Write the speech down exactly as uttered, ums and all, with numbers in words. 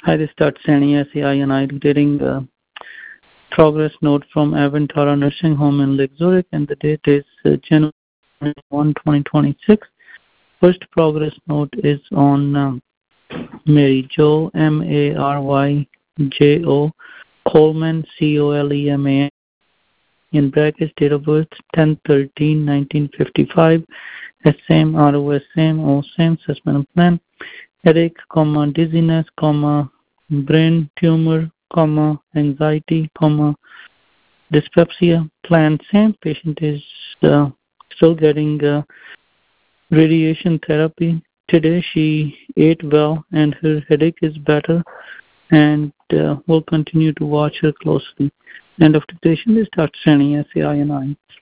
Hi, this is Doctor Sani S A I, and I'm getting a progress note from Avantara Nursing Home in Lake Zurich, and the date is uh, January first, twenty twenty-six. First progress note is on um, Mary Jo, M A R Y J O, Coleman, C O L E M A N, in brackets, date of birth ten thirteen nineteen fifty-five, S same, R O S same, O same, assessment plan, headache, comma, dizziness, comma, brain tumor, comma, anxiety, comma, dyspepsia, plan same. Patient is uh, still getting uh, radiation therapy. Today she ate well and her headache is better, and uh, we'll continue to watch her closely. End of the patient is Doctor Sani, S A I N I.